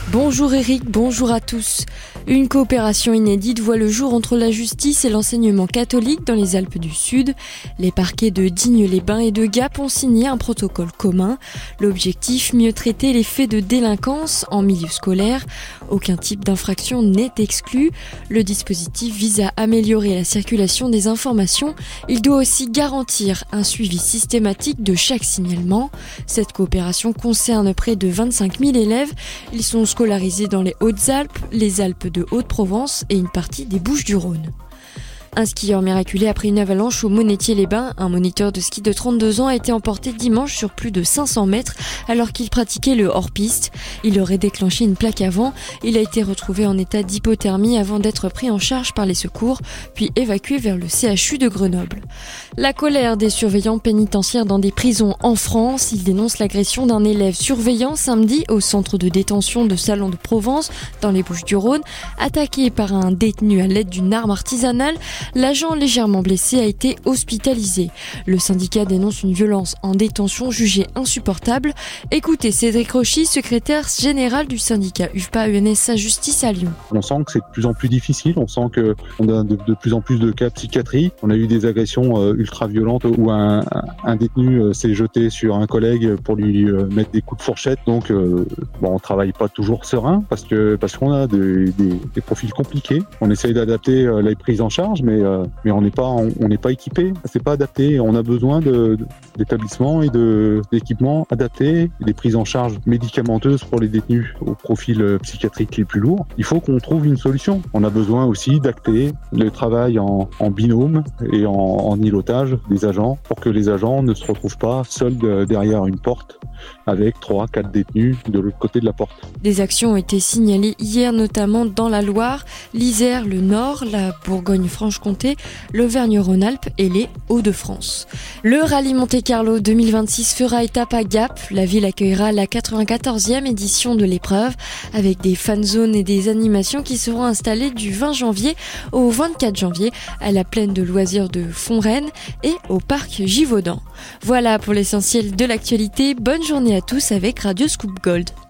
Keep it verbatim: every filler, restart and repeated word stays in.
Bonjour Eric, bonjour à tous. Une coopération inédite voit le jour entre la justice et l'enseignement catholique dans les Alpes du Sud. Les parquets de Digne-les-Bains et de Gap ont signé un protocole commun. L'objectif, mieux traiter les faits de délinquance en milieu scolaire. Aucun type d'infraction n'est exclu. Le dispositif vise à améliorer la circulation des informations. Il doit aussi garantir un suivi systématique de chaque signalement. Cette coopération concerne près de vingt-cinq mille élèves. Ils sont scolarisés dans les Hautes-Alpes, les Alpes de Haute-Provence et une partie des Bouches-du-Rhône. Un skieur miraculé après une avalanche au Monétier-les-Bains. Un moniteur de ski de trente-deux ans a été emporté dimanche sur plus de cinq cents mètres alors qu'il pratiquait le hors-piste. Il aurait déclenché une plaque avant. Il a été retrouvé en état d'hypothermie avant d'être pris en charge par les secours, puis évacué vers le C H U de Grenoble. La colère des surveillants pénitentiaires dans des prisons en France. Ils dénoncent l'agression d'un élève surveillant samedi au centre de détention de Salon de Provence, dans les Bouches-du-Rhône. Attaqué par un détenu à l'aide d'une arme artisanale, l'agent légèrement blessé a été hospitalisé. Le syndicat dénonce une violence en détention jugée insupportable. Écoutez Cédric Rochy, secrétaire général du syndicat U F P A U N S A Justice à Lyon. On sent que c'est de plus en plus difficile, on sent qu'on a de, de plus en plus de cas psychiatrie. On a eu des agressions euh, ultra violentes où un, un détenu euh, s'est jeté sur un collègue pour lui euh, mettre des coups de fourchette. Donc euh, bon, on travaille pas toujours serein parce que parce qu'on a des, des, des profils compliqués. On essaye d'adapter euh, les prises en charge, mais euh, mais on n'est pas on n'est pas équipé, c'est pas adapté. On a besoin de, d'établissements et de d'équipements adaptés, des prises en charge médicamenteuses pour les détenus au profil psychiatrique les plus lourds. Il faut qu'on trouve une solution. On a besoin aussi d'acter le travail en, en binôme et en, en îlotage des agents pour que les agents ne se retrouvent pas seuls de, derrière une porte avec trois, quatre détenus de l'autre côté de la porte. Des actions ont été signalées hier notamment dans la Loire, l'Isère, le Nord, la Bourgogne-Franche-Comté, l'Auvergne-Rhône-Alpes et les Hauts-de-France. Le rallye Monte-Carlo deux mille vingt-six fera étape à Gap. La ville accueillera la quatre-vingt-quatorzième édition de l'épreuve avec des fan zones et des animations qui seront installées du vingt janvier au vingt-quatre janvier à la plaine de loisirs de Fonrennes et au parc Givaudan. Voilà pour l'essentiel de l'actualité. Bonne journée à tous avec Radio Scoop Gold.